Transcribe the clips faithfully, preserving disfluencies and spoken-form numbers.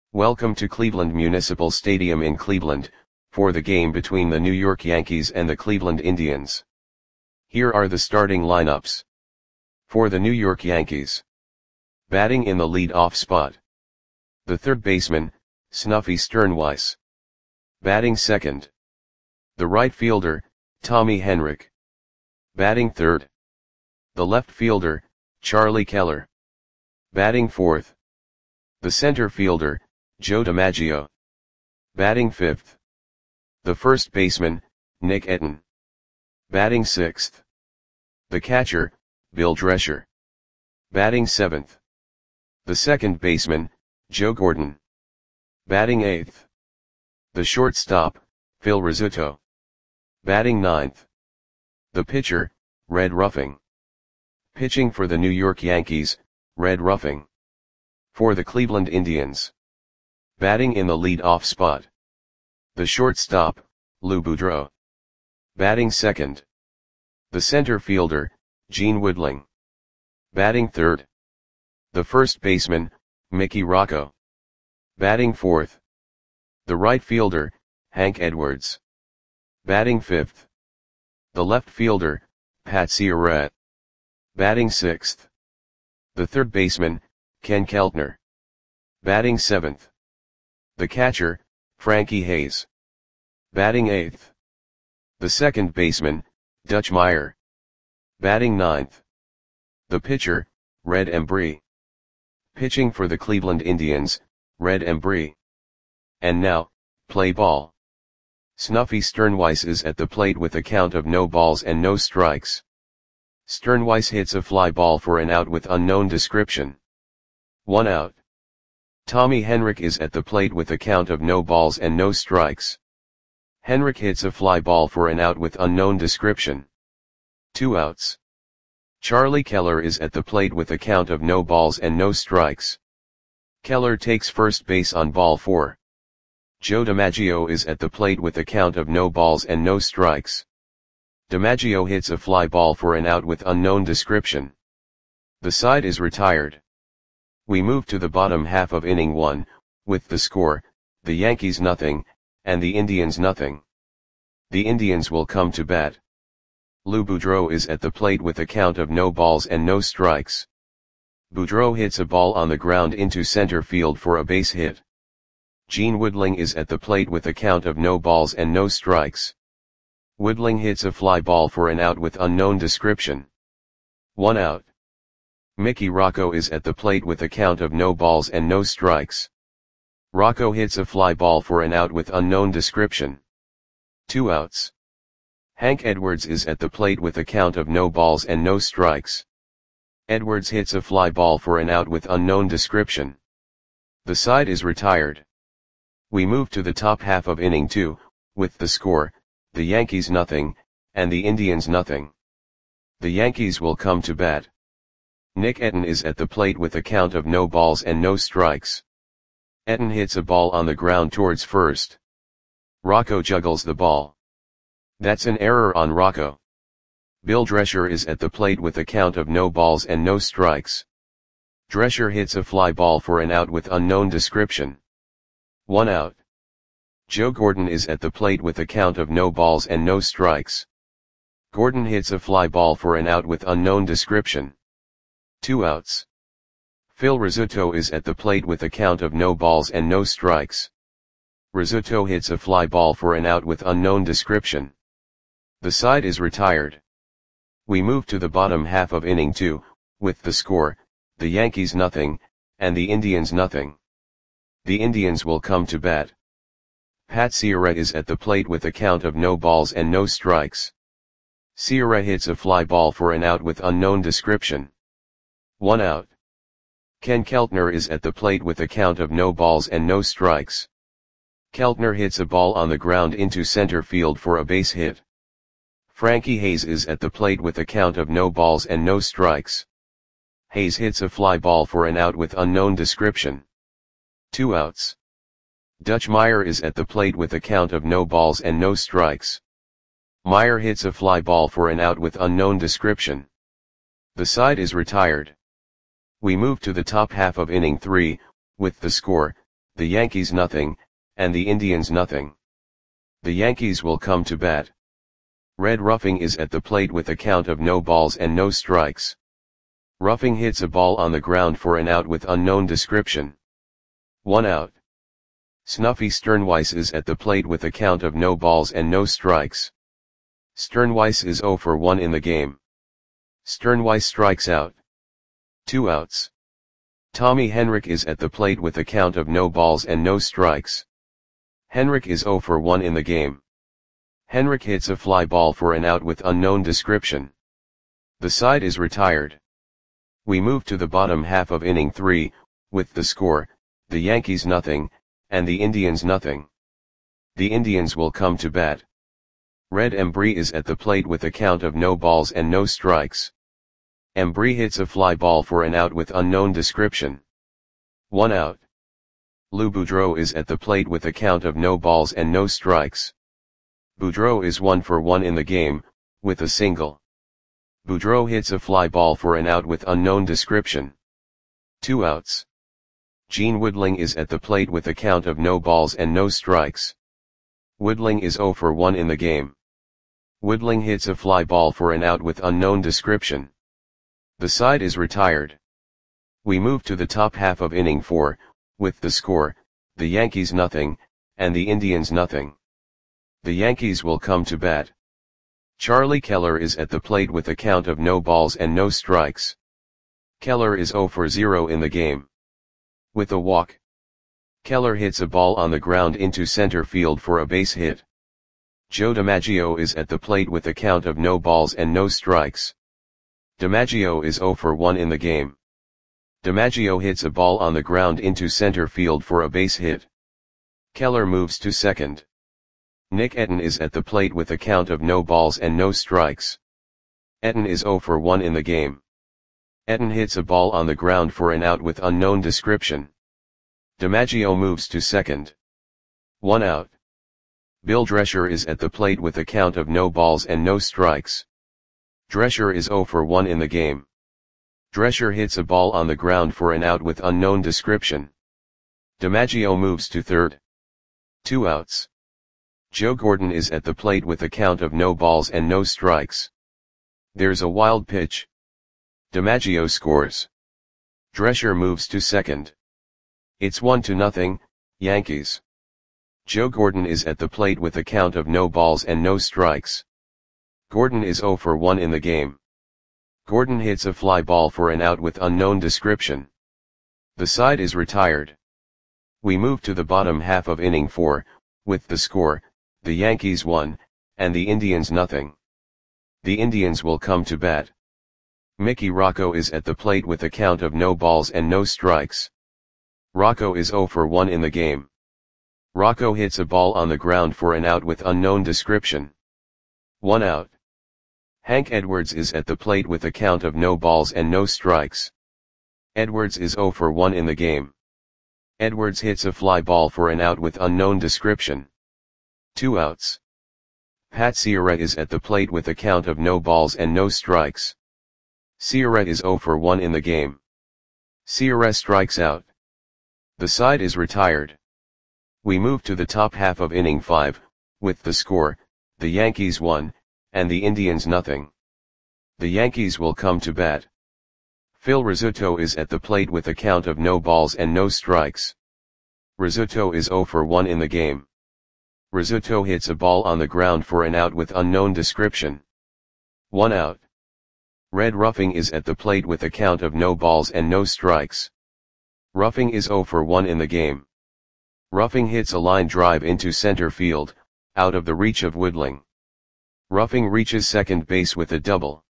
Welcome to Cleveland Municipal Stadium in Cleveland, for the game between the New York Yankees and the Cleveland Indians. Here are the starting lineups. For the New York Yankees. Batting in the lead-off spot. The third baseman, Snuffy Stirnweiss. Batting second. The right fielder, Tommy Henrich. Batting third. The left fielder, Charlie Keller. Batting fourth. The center fielder, Joe DiMaggio. Batting fifth. The first baseman, Nick Etten. Batting sixth. The catcher, Bill Drescher. Batting seventh. The second baseman, Joe Gordon. Batting eighth. The shortstop, Phil Rizzuto. Batting ninth. The pitcher, Red Ruffing. Pitching for the New York Yankees, Red Ruffing. For the Cleveland Indians. Batting in the lead-off spot. The shortstop, Lou Boudreau. Batting second. The center fielder, Gene Woodling. Batting third. The first baseman, Mickey Rocco. Batting fourth. The right fielder, Hank Edwards. Batting fifth. The left fielder, Pat Ciarette. Batting sixth. The third baseman, Ken Keltner. Batting seventh. The catcher, Frankie Hayes. Batting eighth. The second baseman, Dutch Meyer. Batting ninth. The pitcher, Red Embree. Pitching for the Cleveland Indians, Red Embree. And now, play ball. Snuffy Stirnweiss is at the plate with a count of no balls and no strikes. Stirnweiss hits a fly ball for an out with unknown description. One out. Tommy Henrich is at the plate with a count of no balls and no strikes. Henrich hits a fly ball for an out with unknown description. Two outs. Charlie Keller is at the plate with a count of no balls and no strikes. Keller takes first base on ball four. Joe DiMaggio is at the plate with a count of no balls and no strikes. DiMaggio hits a fly ball for an out with unknown description. The side is retired. We move to the bottom half of inning one, with the score, the Yankees nothing, and the Indians nothing. The Indians will come to bat. Lou Boudreau is at the plate with a count of no balls and no strikes. Boudreau hits a ball on the ground into center field for a base hit. Gene Woodling is at the plate with a count of no balls and no strikes. Woodling hits a fly ball for an out with unknown description. One out. Mickey Rocco is at the plate with a count of no balls and no strikes. Rocco hits a fly ball for an out with unknown description. Two outs. Hank Edwards is at the plate with a count of no balls and no strikes. Edwards hits a fly ball for an out with unknown description. The side is retired. We move to the top half of inning two, with the score, the Yankees nothing, and the Indians nothing. The Yankees will come to bat. Nick Etten is at the plate with a count of no balls and no strikes. Etten hits a ball on the ground towards first. Rocco juggles the ball. That's an error on Rocco. Bill Drescher is at the plate with a count of no balls and no strikes. Drescher hits a fly ball for an out with unknown description. One out. Joe Gordon is at the plate with a count of no balls and no strikes. Gordon hits a fly ball for an out with unknown description. Two outs. Phil Rizzuto is at the plate with a count of no balls and no strikes. Rizzuto hits a fly ball for an out with unknown description. The side is retired. We move to the bottom half of inning two, with the score, the Yankees nothing, and the Indians nothing. The Indians will come to bat. Pat Ciarette is at the plate with a count of no balls and no strikes. Ciarette hits a fly ball for an out with unknown description. One out. Ken Keltner is at the plate with a count of no balls and no strikes. Keltner hits a ball on the ground into center field for a base hit. Frankie Hayes is at the plate with a count of no balls and no strikes. Hayes hits a fly ball for an out with unknown description. Two outs. Dutch Meyer is at the plate with a count of no balls and no strikes. Meyer hits a fly ball for an out with unknown description. The side is retired. We move to the top half of inning three, with the score, the Yankees nothing, and the Indians nothing. The Yankees will come to bat. Red Ruffing is at the plate with a count of no balls and no strikes. Ruffing hits a ball on the ground for an out with unknown description. One out. Snuffy Sternweiss is at the plate with a count of no balls and no strikes. Sternweiss is zero for one in the game. Sternweiss strikes out. Two outs. Tommy Henrich is at the plate with a count of no balls and no strikes. Henrich is zero for one in the game. Henrich hits a fly ball for an out with unknown description. The side is retired. We move to the bottom half of inning three, with the score, the Yankees nothing, and the Indians nothing. The Indians will come to bat. Red Embry is at the plate with a count of no balls and no strikes. Embry hits a fly ball for an out with unknown description. One out. Lou Boudreau is at the plate with a count of no balls and no strikes. Boudreau is one for one in the game, with a single. Boudreau hits a fly ball for an out with unknown description. Two outs. Gene Woodling is at the plate with a count of no balls and no strikes. Woodling is zero for one in the game. Woodling hits a fly ball for an out with unknown description. The side is retired. We move to the top half of inning four, with the score, the Yankees nothing, and the Indians nothing. The Yankees will come to bat. Charlie Keller is at the plate with a count of no balls and no strikes. Keller is zero for zero in the game. With a walk, Keller hits a ball on the ground into center field for a base hit. Joe DiMaggio is at the plate with a count of no balls and no strikes. DiMaggio is zero for one in the game. DiMaggio hits a ball on the ground into center field for a base hit. Keller moves to second. Nick Etten is at the plate with a count of no balls and no strikes. Etten is zero for one in the game. Etten hits a ball on the ground for an out with unknown description. DiMaggio moves to second. One out. Bill Drescher is at the plate with a count of no balls and no strikes. Drescher is zero for one in the game. Drescher hits a ball on the ground for an out with unknown description. DiMaggio moves to third. Two outs. Joe Gordon is at the plate with a count of no balls and no strikes. There's a wild pitch. DiMaggio scores. Drescher moves to second. It's one to nothing, Yankees. Joe Gordon is at the plate with a count of no balls and no strikes. Gordon is zero for one in the game. Gordon hits a fly ball for an out with unknown description. The side is retired. We move to the bottom half of inning four, with the score, the Yankees one, and the Indians nothing. The Indians will come to bat. Mickey Rocco is at the plate with a count of no balls and no strikes. Rocco is zero for one in the game. Rocco hits a ball on the ground for an out with unknown description. One out. Hank Edwards is at the plate with a count of no balls and no strikes. Edwards is zero for one in the game. Edwards hits a fly ball for an out with unknown description. Two outs. Pat Ciarrette is at the plate with a count of no balls and no strikes. Ciarrette is zero for one in the game. Ciarrette strikes out. The side is retired. We move to the top half of inning five, with the score, the Yankees one, and the Indians nothing. The Yankees will come to bat. Phil Rizzuto is at the plate with a count of no balls and no strikes. Rizzuto is zero for one in the game. Rizzuto hits a ball on the ground for an out with unknown description. One out. Red Ruffing is at the plate with a count of no balls and no strikes. Ruffing is zero for one in the game. Ruffing hits a line drive into center field, out of the reach of Woodling. Ruffing reaches second base with a double.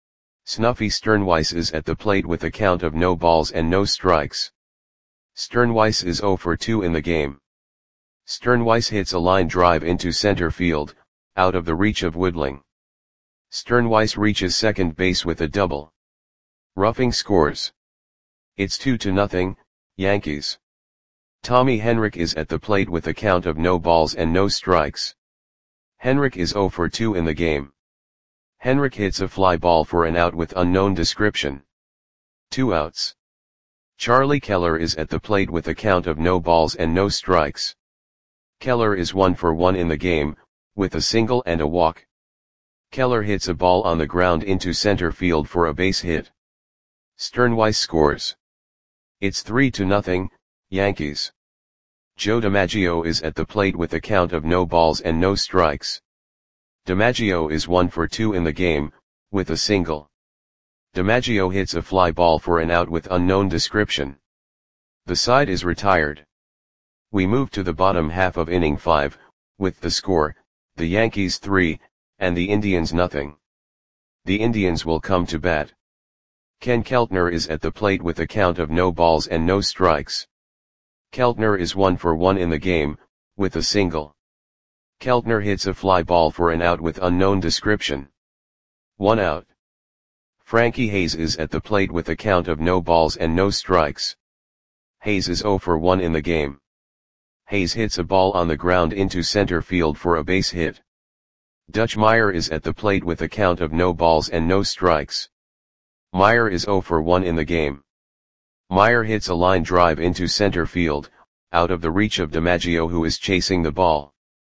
Snuffy Sternweiss is at the plate with a count of no balls and no strikes. Sternweiss is zero for two in the game. Sternweiss hits a line drive into center field, out of the reach of Woodling. Sternweiss reaches second base with a double. Ruffing scores. It's two to nothing, Yankees. Tommy Henrich is at the plate with a count of no balls and no strikes. Henrich is zero for two in the game. Henrich hits a fly ball for an out with unknown description. Two outs. Charlie Keller is at the plate with a count of no balls and no strikes. Keller is one for one in the game, with a single and a walk. Keller hits a ball on the ground into center field for a base hit. Sternweiss scores. It's three to nothing, Yankees. Joe DiMaggio is at the plate with a count of no balls and no strikes. DiMaggio is one for two in the game, with a single. DiMaggio hits a fly ball for an out with unknown description. The side is retired. We move to the bottom half of inning five, with the score, the Yankees three, and the Indians nothing. The Indians will come to bat. Ken Keltner is at the plate with a count of no balls and no strikes. Keltner is one for one in the game, with a single. Keltner hits a fly ball for an out with unknown description. One out. Frankie Hayes is at the plate with a count of no balls and no strikes. Hayes is zero for one in the game. Hayes hits a ball on the ground into center field for a base hit. Dutch Meyer is at the plate with a count of no balls and no strikes. Meyer is zero for one in the game. Meyer hits a line drive into center field, out of the reach of DiMaggio who is chasing the ball.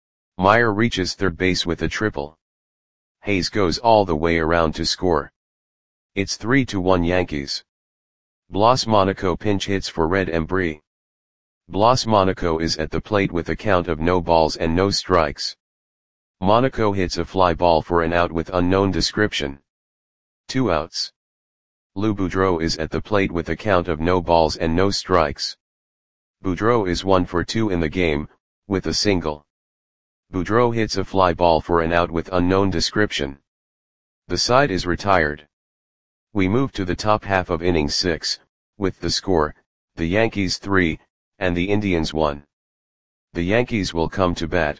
Meyer reaches third base with a triple. Hayes goes all the way around to score. It's three to one Yankees. Blas Monaco pinch hits for Red Embry. Blas Monaco is at the plate with a count of no balls and no strikes. Monaco hits a fly ball for an out with unknown description. Two outs. Lou Boudreau is at the plate with a count of no balls and no strikes. Boudreau is one for two in the game, with a single. Boudreau hits a fly ball for an out with unknown description. The side is retired. We move to the top half of inning six, with the score, the Yankees three, and the Indians one. The Yankees will come to bat.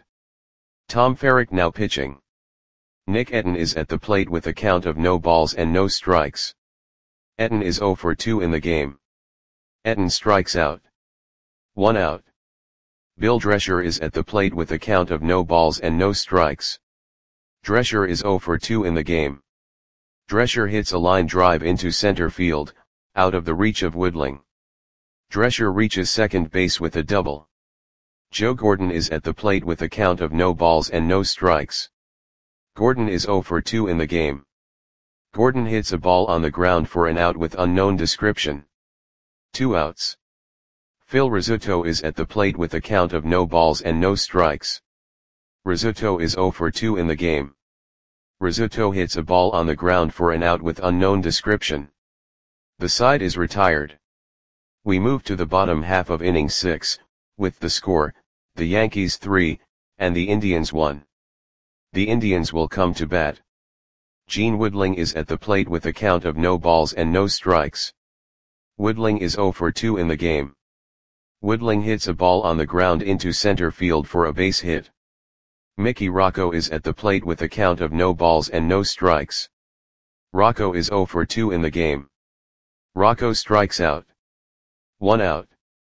Tom Ferrick now pitching. Nick Etten is at the plate with a count of no balls and no strikes. Etten is zero for two in the game. Etten strikes out. One out. Bill Drescher is at the plate with a count of no balls and no strikes. Drescher is zero for two in the game. Drescher hits a line drive into center field, out of the reach of Woodling. Drescher reaches second base with a double. Joe Gordon is at the plate with a count of no balls and no strikes. Gordon is zero for two in the game. Gordon hits a ball on the ground for an out with unknown description. Two outs. Phil Rizzuto is at the plate with a count of no balls and no strikes. Rizzuto is zero for two in the game. Rizzuto hits a ball on the ground for an out with unknown description. The side is retired. We move to the bottom half of inning six, with the score, the Yankees three, and the Indians one. The Indians will come to bat. Gene Woodling is at the plate with a count of no balls and no strikes. Woodling is zero for two in the game. Woodling hits a ball on the ground into center field for a base hit. Mickey Rocco is at the plate with a count of no balls and no strikes. Rocco is zero for two in the game. Rocco strikes out. One out.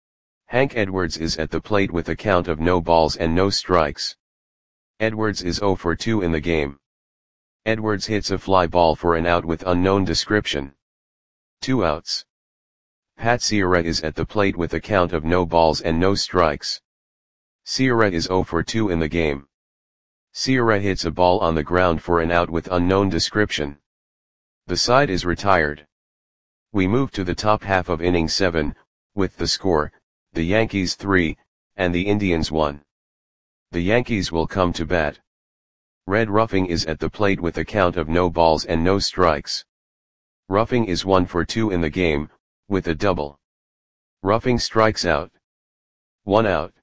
Hank Edwards is at the plate with a count of no balls and no strikes. Edwards is zero for two in the game. Edwards hits a fly ball for an out with unknown description. Two outs. Pat Ciarrette is at the plate with a count of no balls and no strikes. Ciarrette is zero for two in the game. Ciarrette hits a ball on the ground for an out with unknown description. The side is retired. We move to the top half of inning seven, with the score, the Yankees three, and the Indians one. The Yankees will come to bat. Red Ruffing is at the plate with a count of no balls and no strikes. Ruffing is one for two in the game, with a double. Ruffing strikes out. One out.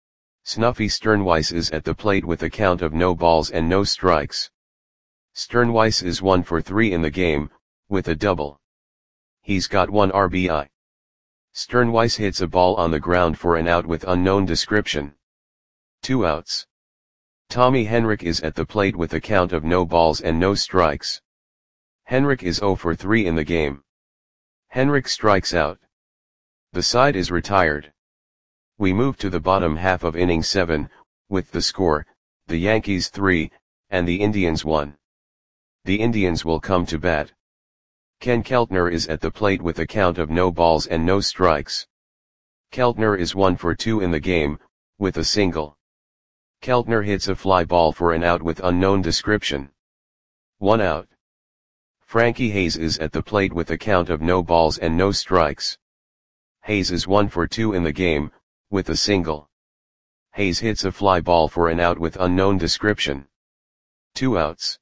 Snuffy Sternweiss is at the plate with a count of no balls and no strikes. Sternweiss is one for three in the game, with a double. He's got one R B I. Sternweiss hits a ball on the ground for an out with unknown description. Two outs. Tommy Henrich is at the plate with a count of no balls and no strikes. Henrich is zero for three in the game. Henrich strikes out. The side is retired. We move to the bottom half of inning seven, with the score, the Yankees three, and the Indians one. The Indians will come to bat. Ken Keltner is at the plate with a count of no balls and no strikes. Keltner is one for two in the game, with a single. Keltner hits a fly ball for an out with unknown description. One out. Frankie Hayes is at the plate with a count of no balls and no strikes. Hayes is one for two in the game, with a single. Hayes hits a fly ball for an out with unknown description. Two outs.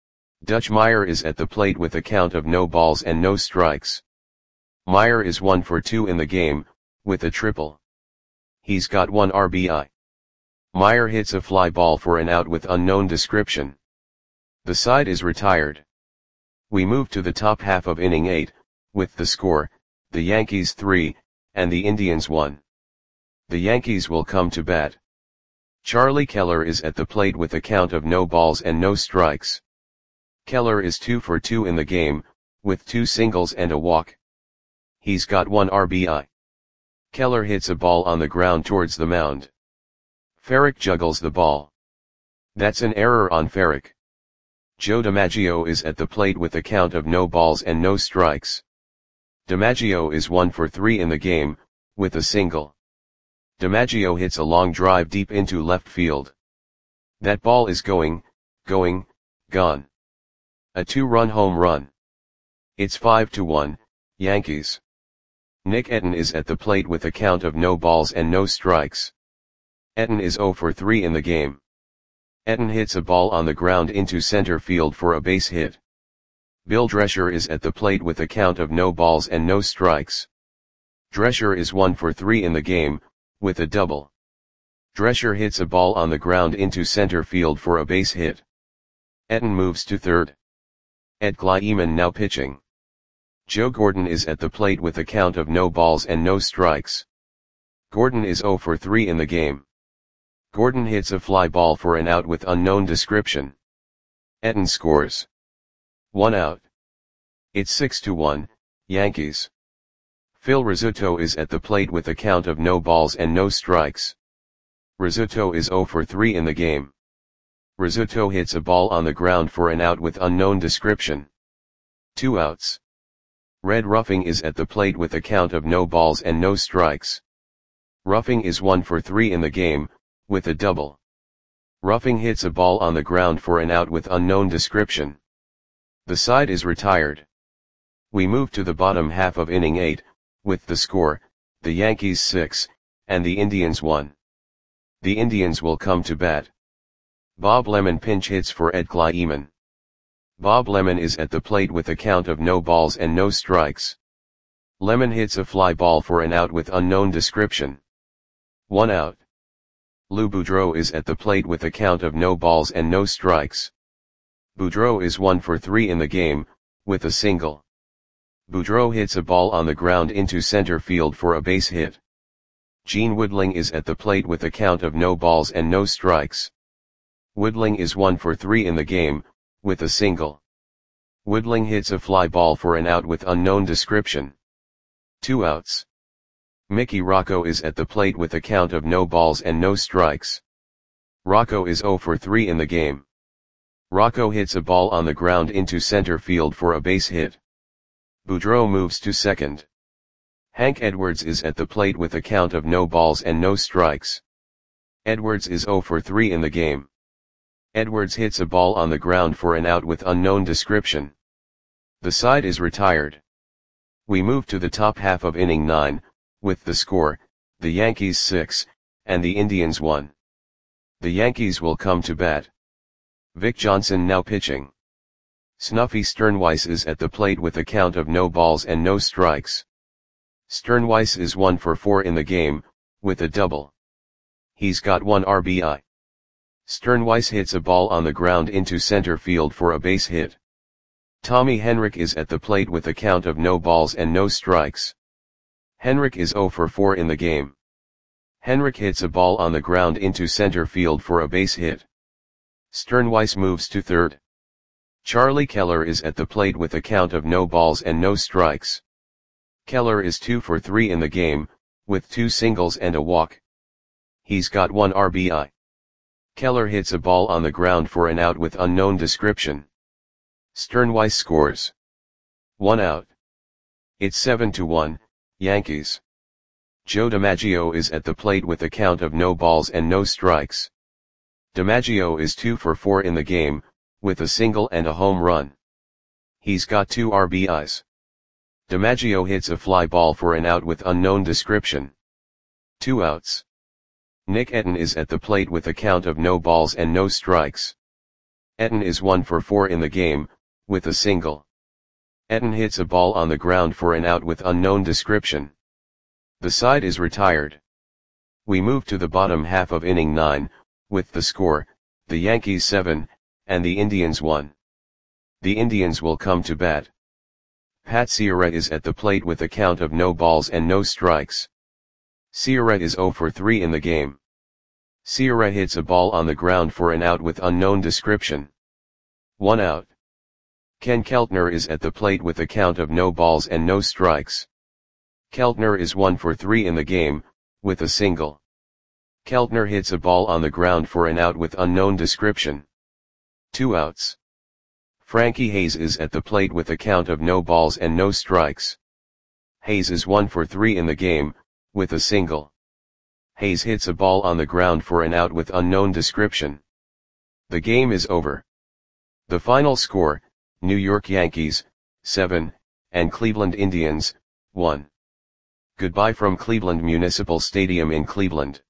Dutch Meyer is at the plate with a count of no balls and no strikes. Meyer is one for two in the game, with a triple. He's got one R B I. Meyer hits a fly ball for an out with unknown description. The side is retired. We move to the top half of inning eight, with the score, the Yankees three, and the Indians one. The Yankees will come to bat. Charlie Keller is at the plate with a count of no balls and no strikes. Keller is two for two in the game, with two singles and a walk. He's got one R B I. Keller hits a ball on the ground towards the mound. Ferrick juggles the ball. That's an error on Ferrick. Joe DiMaggio is at the plate with a count of no balls and no strikes. DiMaggio is one for three in the game, with a single. DiMaggio hits a long drive deep into left field. That ball is going, going, gone. A two-run home run. It's five to one, Yankees. Nick Etten is at the plate with a count of no balls and no strikes. Etten is zero for three in the game. Etten hits a ball on the ground into center field for a base hit. Bill Drescher is at the plate with a count of no balls and no strikes. Drescher is one for three in the game, with a double. Drescher hits a ball on the ground into center field for a base hit. Etten moves to third. Ed Kleiman now pitching. Joe Gordon is at the plate with a count of no balls and no strikes. Gordon is zero for three in the game. Gordon hits a fly ball for an out with unknown description. Etten scores. One out. It's six to one, Yankees. Phil Rizzuto is at the plate with a count of no balls and no strikes. Rizzuto is zero for three in the game. Rizzuto hits a ball on the ground for an out with unknown description. Two outs. Red Ruffing is at the plate with a count of no balls and no strikes. Ruffing is one for three in the game, with a double. Ruffing hits a ball on the ground for an out with unknown description. The side is retired. We move to the bottom half of inning eight, with the score, the Yankees six, and the Indians one. The Indians will come to bat. Bob Lemon pinch hits for Ed Kleiman. Bob Lemon is at the plate with a count of no balls and no strikes. Lemon hits a fly ball for an out with unknown description. One out. Lou Boudreau is at the plate with a count of no balls and no strikes. Boudreau is one for three in the game, with a single. Boudreau hits a ball on the ground into center field for a base hit. Gene Woodling is at the plate with a count of no balls and no strikes. Woodling is one for three in the game, with a single. Woodling hits a fly ball for an out with unknown description. Two outs. Mickey Rocco is at the plate with a count of no balls and no strikes. Rocco is zero for three in the game. Rocco hits a ball on the ground into center field for a base hit. Boudreau moves to second. Hank Edwards is at the plate with a count of no balls and no strikes. Edwards is zero for three in the game. Edwards hits a ball on the ground for an out with unknown description. The side is retired. We move to the top half of inning nine, with the score, the Yankees six, and the Indians one. The Yankees will come to bat. Vic Johnson now pitching. Snuffy Sternweiss is at the plate with a count of no balls and no strikes. Sternweiss is one for four in the game, with a double. He's got one R B I. Sternweiss hits a ball on the ground into center field for a base hit. Tommy Henrich is at the plate with a count of no balls and no strikes. Henrich is zero for four in the game. Henrich hits a ball on the ground into center field for a base hit. Sternweiss moves to third. Charlie Keller is at the plate with a count of no balls and no strikes. Keller is two for three in the game, with two singles and a walk. He's got one R B I. Keller hits a ball on the ground for an out with unknown description. Sternweiss scores. One out. It's seven to one, Yankees. Joe DiMaggio is at the plate with a count of no balls and no strikes. DiMaggio is two for four in the game, with a single and a home run. He's got two R B Is. DiMaggio hits a fly ball for an out with unknown description. Two outs. Nick Etten is at the plate with a count of no balls and no strikes. Etten is one for four in the game, with a single. Etten hits a ball on the ground for an out with unknown description. The side is retired. We move to the bottom half of inning nine, with the score, the Yankees seven, and the Indians one. The Indians will come to bat. Pat Ciarrette is at the plate with a count of no balls and no strikes. Ciarrette is zero for three in the game. Ciarrette hits a ball on the ground for an out with unknown description. One out. Ken Keltner is at the plate with a count of no balls and no strikes. Keltner is one for three in the game, with a single. Keltner hits a ball on the ground for an out with unknown description. Two outs. Frankie Hayes is at the plate with a count of no balls and no strikes. Hayes is one for three in the game, with a single. Hayes hits a ball on the ground for an out with unknown description. The game is over. The final score, New York Yankees, seven, and Cleveland Indians, one. Goodbye from Cleveland Municipal Stadium in Cleveland.